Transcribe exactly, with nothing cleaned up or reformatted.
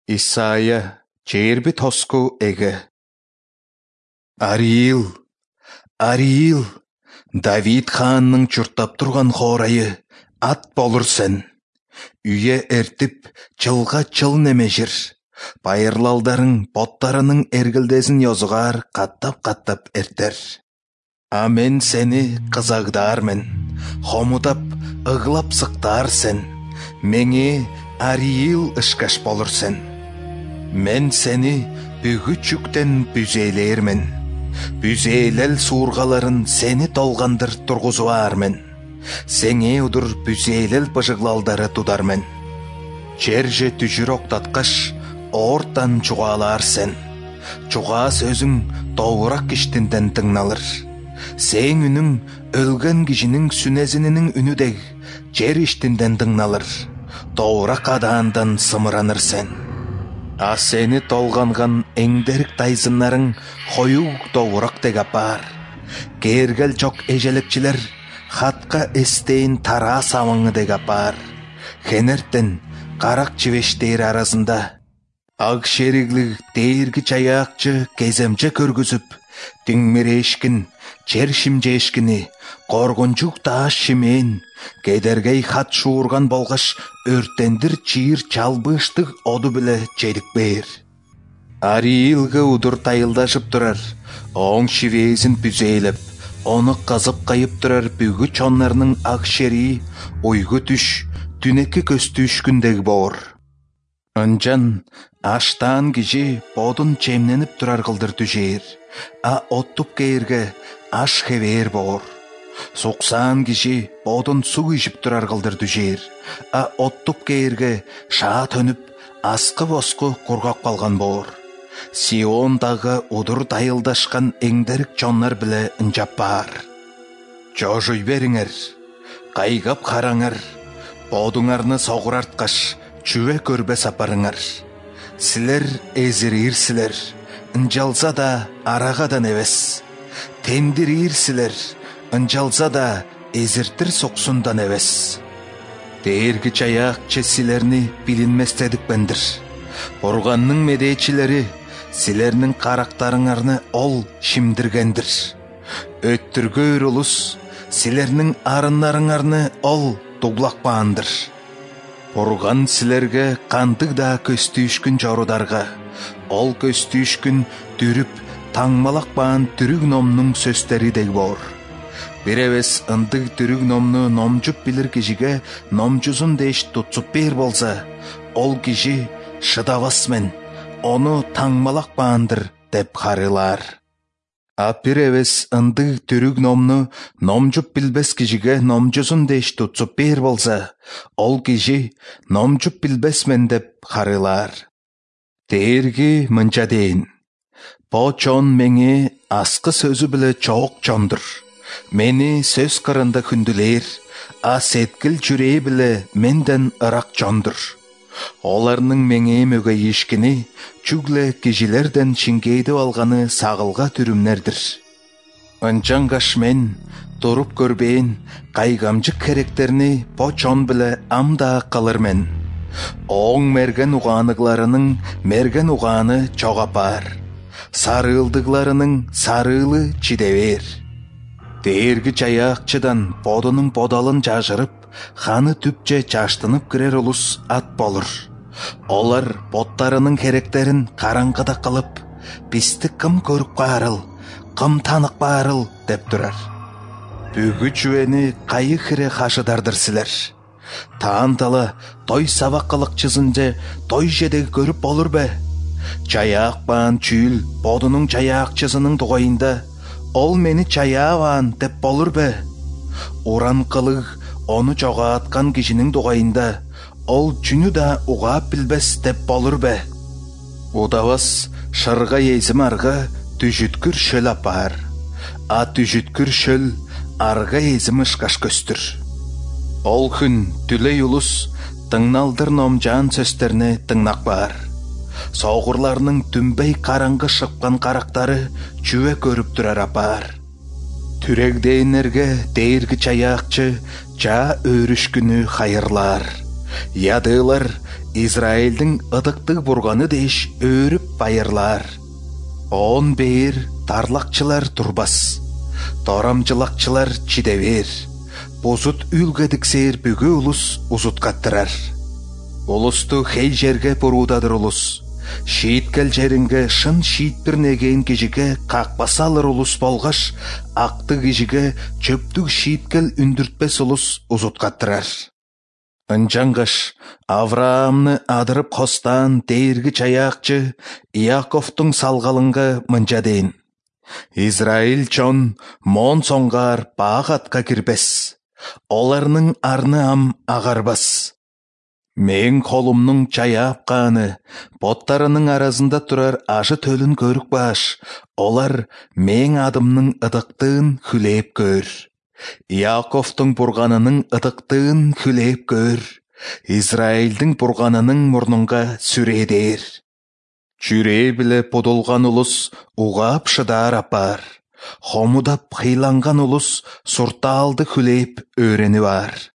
Исайя черби тоску эге. Ариил, Ариил, Давид ханның чуртап тұрған хорайы, ат болыр сен. Үйе әртіп, чылға чыл немежір. Байырлалдарың, боттарының әргілдесін йозығар, қаттап-қаттап әртер. А мен сені қызағдармен, хомудап, ұғлап сықтар сен. Меңе Ариил ұшқаш болыр сен. Мен сені бүгі чүктен бүзейлермен. Бүзейлел суырғаларын сені толғандыр тұрғызуармен. Сеңе ұдыр бүзейлел бұжығлалдары тудармен. Черже түжір оқтатқаш, ортан чуғалар сен. Чуға сөзің тоғырақ кіштінден тыңналыр. Сен үнің өлген кішінің сүнезінінің үнідег жер іштінден тыңналыр. Тоғырақ адаандан сымыраныр сен. А сені толғанған әңдерік тайзынларың қойуг тоғырақ дег апар. Кергел чок ежелікчілер хатқа эстейін тара саваңы дег апар. Хенерттен қарақ чивештер арасында ақ шериглік дейіргі чаяқчы кеземче көргізіп, түңмерешкін, чершімжешкіні, қорғынчук таш шимен, кедергей хат шуырған болғаш, өртендір чиыр чалбыштық оду біле чедік бейір. Ариилгі ұдыр тайылдашып тұрар, оң шивезін бүзейліп, оны қазып қайып тұрар бүгі чонларының ақ шери, ойғы түш, түнекі көстүшкіндегі бауыр. Анжан, аштан кежі бодын чемненіп тұрар қылдыр түжер, а оттып кейірге аш хевер бауыр. Соқсан кежі бодын су ішіп тұрар қылдыр түжер, а оттып кейірге ша төніп, асқы-босқы құрғап қалған бауыр. Сиондағы ұдыр тайылдашқан әңдерік чонлар біле үнжап бар. Жожой беріңер, қайғап қараңыр, бодыңарны соғыр артқаш, чүве көрбе сапарыңар. Сілер әзірейірсілер, үнжалса да арағадан әвес. Тендірейірсілер, үнжалса да әзіртір соқсундан әвес. Дейіргі чаяқ чесілеріні білінместедік бәндір. Орғанның медейчілері сілерінің қарақтарыңарны ол шимдіргендір. Өттіргөр ұлыс сілерінің арынларыңарны ол туглақ баандыр. Орған сілерге қандық да көстүйшкін жарударға, ол көстүйшкін түріп, таңмалақ баан түрік номның сөстері дег бор. Бір әвес ындық түрік номны номжып білір кежіге номжузын дейш тұтсып бер болса, ол кежі шыдавасмен, оны таңмалақ баандыр деп қарылар. А бір әвес ындық түрік номны номжып білбес кежіге номжузын дейш тұтсып бер болса, ол кежі номжып білбесмен деп қарылар. Дейіргі мұнча дейін. По чон меңе асқы сөзі білі чоқ чондыр. Мені сөз қырында күнділер, а сеткіл жүрей білі менден ырақ чондыр. Оларның меңе мөге ешкіні, чүглі кежілерден шингейді алғаны сағылға түрімнердір. Анчаңғаш мен, тұрып көрбейін, қайғамжық керектеріні по чон білі амда қалыр мен. Оң мерген уғанығларының мерген уғаны чоғапар. Сарылдығларының сарылы чидевер. Дейіргі чаяқчыдан бодының бодалын жажырып, ханы түпче чаштынып кірер ұлыс ат болыр. Олар боттарының керектерін қараңғыда қылып, «Бісті кім көріп қарыл, кім танық барыл» деп тұрар. Бүгі чүвені қайы хіре қашыдардыр сілер. Таанталы той саваққылық чызынже той жедегі көріп болыр бе? Чаяқ баан чүйіл бодының чаяқ чызының тұғайында, ол мені чаяған деп болыр бе? Уран қылық оны жоға атқан кешінің тұғайында, ол жүні да ұғап білбес деп болыр бе? Удавас шырға езім арғы түжіткір шөл апар, а түжіткір шөл арғы езім ұшқаш көстір. Ол күн түлей ұлыс тыңналдыр номжан сөстеріне тыңнақ бар. Соғырларының түмбей қараңғы шыққан қарақтары чүве көріп тұрар апар. Түрегдейінерге дейіргі чаяқчы жа өрішкіні қайырлар. Ядылар Израильдің ыдықты бурганы деш өріп байырлар. Он бейір тарлақчылар турбас, торамчылақчылар чидевер. Бозут үлгедіксер бүгі улус узуткаттырар. Улусту хей жерге бурудадыр улус. Шииткел жеринге шын шиит бірнеген кежіге қақпасалыр улус болғаш, ақты кежіге чөптік шииткел үндіртпес улус узуткаттырар. Ынжаңғаш Авраамны адырып қостан дейіргі чаяқчы Иаковтың салғалынға мынжа дейін. Израиль чон мон соңғар бағатқа кірбес, оларның арны ам ағарбас. Мен қолымның чаяп қаны, боттарының аразында тұрар ашы төлін көрік баш, олар мен адымның ыдықтығын хүлеп көр. Иаковтың бұрғанының ыдықтығын хүлеп көр. Израильдің бұрғанының мұрныңға сүредер. Чүре білі подолған ұлыс уғап шыдар апар. Хомудап қиланған ұлыс сұрталды хүлеп өрені бар.